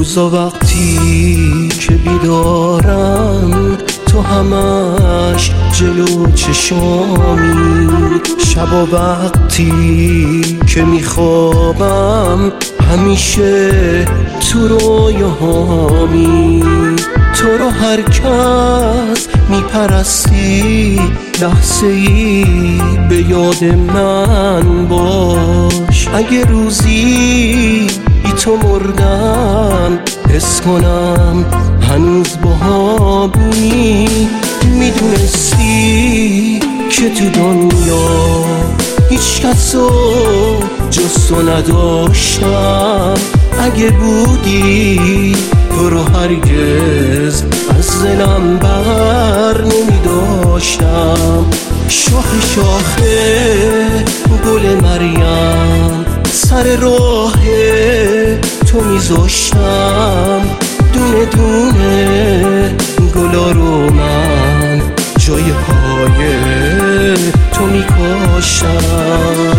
روزا وقتی که بیدارم تو همش جلو چشامی، شبا وقتی که میخوابم همیشه تو رویاهامی. تو رو هر کس میپرستی لحظه ای به یاد من باش. اگه روزی بی تو مردم حس کنم هنوز باهامونی. میدونستی که تو دنیا هیچ کسو جز تو نداشتم. اگه بودی تو رو هرگز از دلم بر نمیداشتم. شاخه شاخه گل مریم سر راه تو میذاشتم. دونه دونه گلا رو من جای پای تو میکاشتم.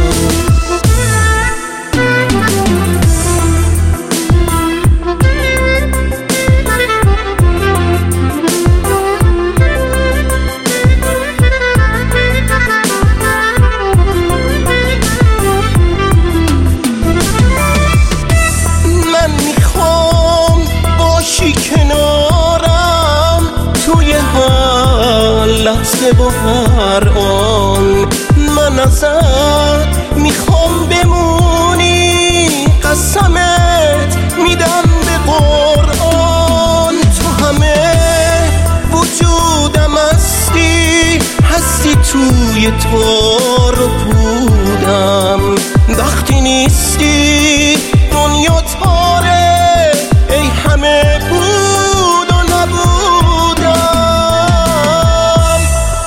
کنارم توی هر لحظه و هر آن، من ازت میخوام بمونی. قسمت میدم به قرآن تو همه وجودم هستی توی تار و پودم. وقتی نیستی دنیا تاره ای همه بود و نبودم.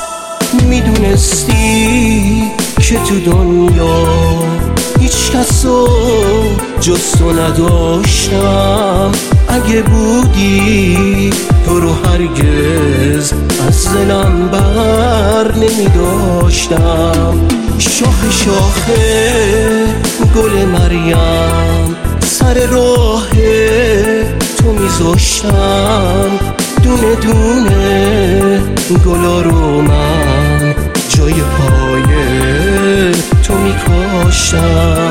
میدونستی که تو دنیا هیچ کسو جز تو نداشتم. اگه بودی تو رو هرگز از دلم بر نمیداشتم. شاخه شاخه گل مریم سر راه تو میذاشتم. دونه دونه گلا رو من جای پای تو میکاشتم.